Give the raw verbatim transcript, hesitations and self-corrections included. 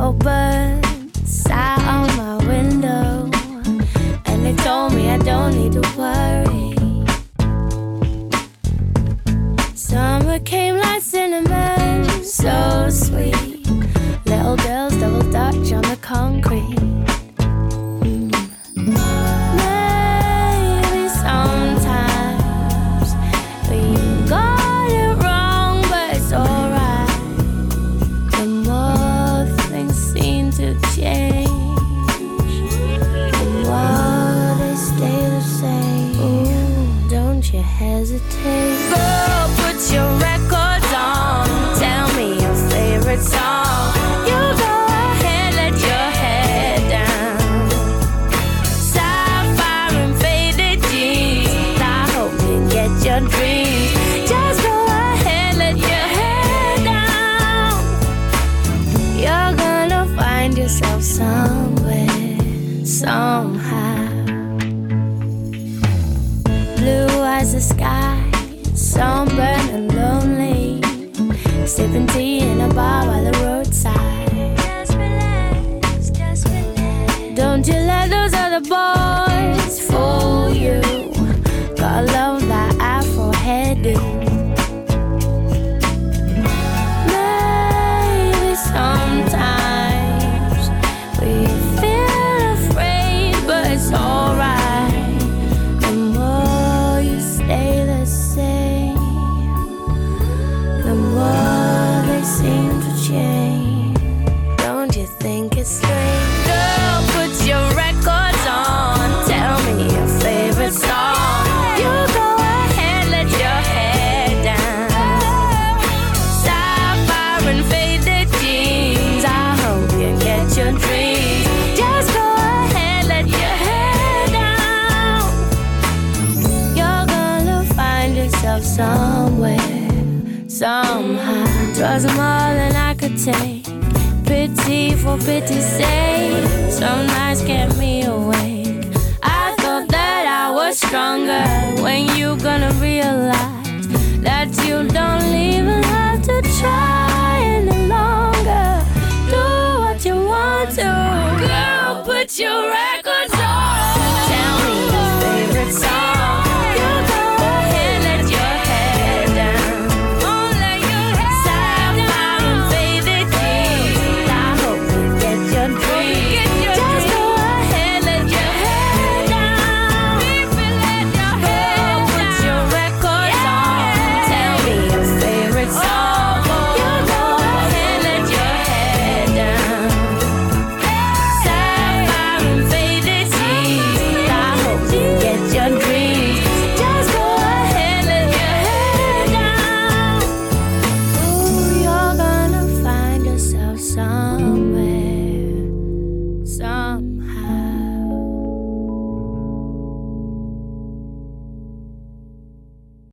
Little bird sat on my window, and they told me I don't need to worry. Summer came like cinnamon, so sweet. Little girls double dutch on the concrete. Mm. Maybe sometimes we got it wrong, but it's alright. The more things seem to change, the more they stay the same. Ooh, don't you hesitate. Girl, put your records on. Tell me your favorite song. You go ahead, let your head down. Sapphire and faded jeans. I hope you get your dreams. Just go ahead, let your head down. You're gonna find yourself somewhere, somehow. Blue as the sky, sunburned and lonely, sipping tea in a bar by the roadside. Just relax, just relax. Don't you let those other boys fool you. Gotta love that Afro hairdo. Maybe sometimes we feel afraid, but it's alright. The more you stay the same, the more they seem to change. Don't you think it's strange? Girl, put your records on. Tell me your favorite song. You go ahead, let your head down. Sapphire and faded jeans. I hope you get your dreams. Just go ahead, let your head down. You're gonna find yourself somewhere, somehow. 'Twas more than I could take. Pity for pity's sake. Some nights kept me awake. I thought that I was stronger. When you gonna realize that you don't even have to try any longer? Do what you want to. Girl, put your record